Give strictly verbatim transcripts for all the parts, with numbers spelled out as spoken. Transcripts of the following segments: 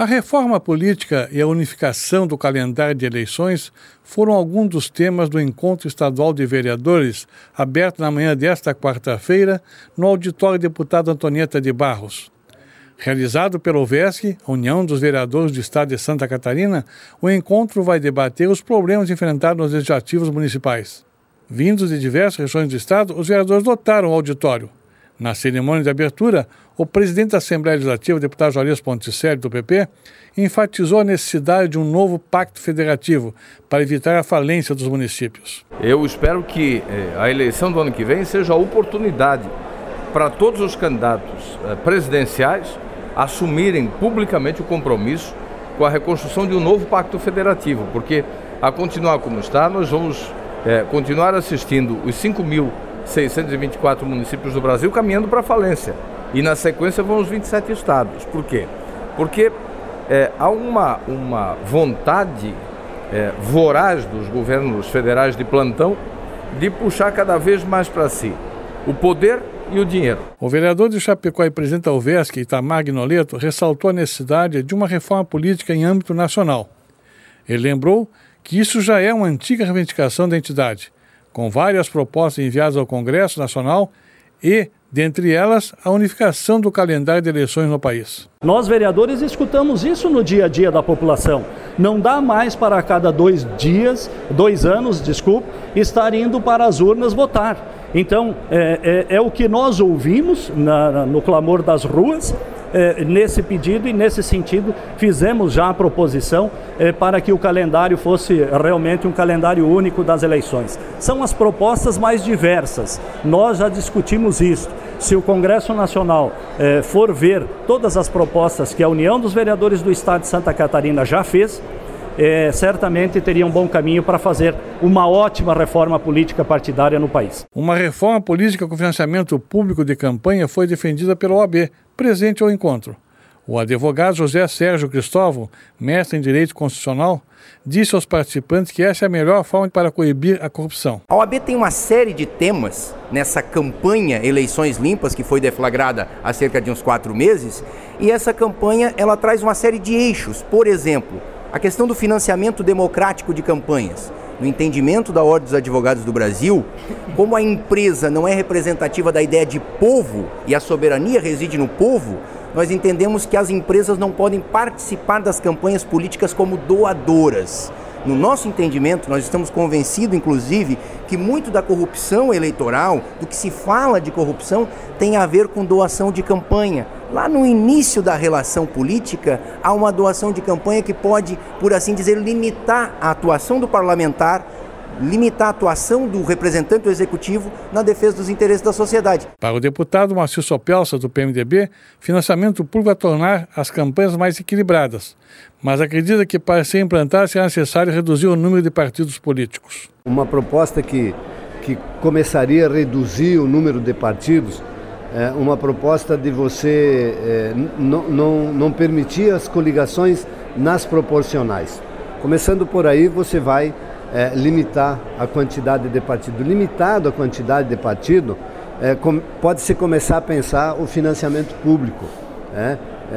A reforma política e a unificação do calendário de eleições foram alguns dos temas do Encontro Estadual de Vereadores, aberto na manhã desta quarta-feira, no auditório Deputada Antonieta de Barros. Realizado pela U V E S C, a União dos Vereadores do Estado de Santa Catarina, o encontro vai debater os problemas enfrentados nos legislativos municipais. Vindos de diversas regiões do Estado, os vereadores lotaram o auditório. Na cerimônia de abertura, o presidente da Assembleia Legislativa, o deputado Juarez Ponticelli, do P P, enfatizou a necessidade de um novo pacto federativo para evitar a falência dos municípios. Eu espero que eh, a eleição do ano que vem seja a oportunidade para todos os candidatos eh, presidenciais assumirem publicamente o compromisso com a reconstrução de um novo pacto federativo, porque a continuar como está, nós vamos eh, continuar assistindo os cinco mil seiscentos e vinte e quatro municípios do Brasil caminhando para a falência. E na sequência vão os vinte e sete estados. Por quê? Porque é, há uma, uma vontade é, voraz dos governos federais de plantão de puxar cada vez mais para si o poder e o dinheiro. O vereador de Chapecó e presidente da U V E S C, Itamar Guinoleto, ressaltou a necessidade de uma reforma política em âmbito nacional. Ele lembrou que isso já é uma antiga reivindicação da entidade, com várias propostas enviadas ao Congresso Nacional e, dentre elas, a unificação do calendário de eleições no país. Nós, vereadores, escutamos isso no dia a dia da população. Não dá mais para a cada dois dias, dois anos, desculpe, estar indo para as urnas votar. Então, é, é, é o que nós ouvimos na, no clamor das ruas. É, nesse pedido e nesse sentido fizemos já a proposição é, para que o calendário fosse realmente um calendário único das eleições. São as propostas mais diversas, nós já discutimos isso. Se o Congresso Nacional é, for ver todas as propostas que a União dos Vereadores do Estado de Santa Catarina já fez, É, certamente teria um bom caminho para fazer uma ótima reforma política partidária no país. Uma reforma política com financiamento público de campanha foi defendida pela O A B, presente ao encontro. O advogado José Sérgio Cristóvão, mestre em Direito Constitucional, disse aos participantes que essa é a melhor forma para coibir a corrupção. A O A B tem uma série de temas nessa campanha Eleições Limpas, que foi deflagrada há cerca de uns quatro meses, e essa campanha ela traz uma série de eixos. Por exemplo, a questão do financiamento democrático de campanhas. No entendimento da Ordem dos Advogados do Brasil, como a empresa não é representativa da ideia de povo e a soberania reside no povo, nós entendemos que as empresas não podem participar das campanhas políticas como doadoras. No nosso entendimento, nós estamos convencidos, inclusive, que muito da corrupção eleitoral, do que se fala de corrupção, tem a ver com doação de campanha. Lá no início da relação política, há uma doação de campanha que pode, por assim dizer, limitar a atuação do parlamentar, limitar a atuação do representante do executivo na defesa dos interesses da sociedade. Para o deputado Marcio Sopelsa, do P M D B, financiamento público vai tornar as campanhas mais equilibradas, mas acredita que para se implantar será necessário reduzir o número de partidos políticos. Uma proposta que, que começaria a reduzir o número de partidos, é uma proposta de você é, não, não, não permitir as coligações nas proporcionais. Começando por aí, você vai É, limitar a quantidade de partido. Limitado a quantidade de partido, é, com, pode-se começar a pensar o financiamento público. É,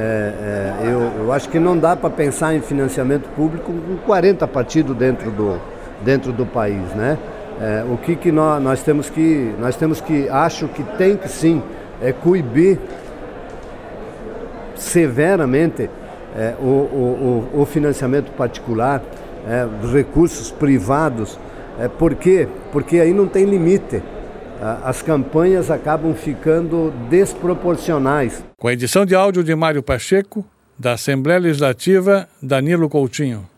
é, é, eu, eu acho que não dá para pensar em financiamento público com quarenta partidos dentro do, dentro do país, né? É, o que, que nós, nós temos que, nós temos que, acho que tem que sim, é, coibir severamente é, o, o, o, o financiamento particular, É, dos recursos privados. É, por quê? Porque aí não tem limite. As campanhas acabam ficando desproporcionais. Com a edição de áudio de Mário Pacheco, da Assembleia Legislativa, Danilo Coutinho.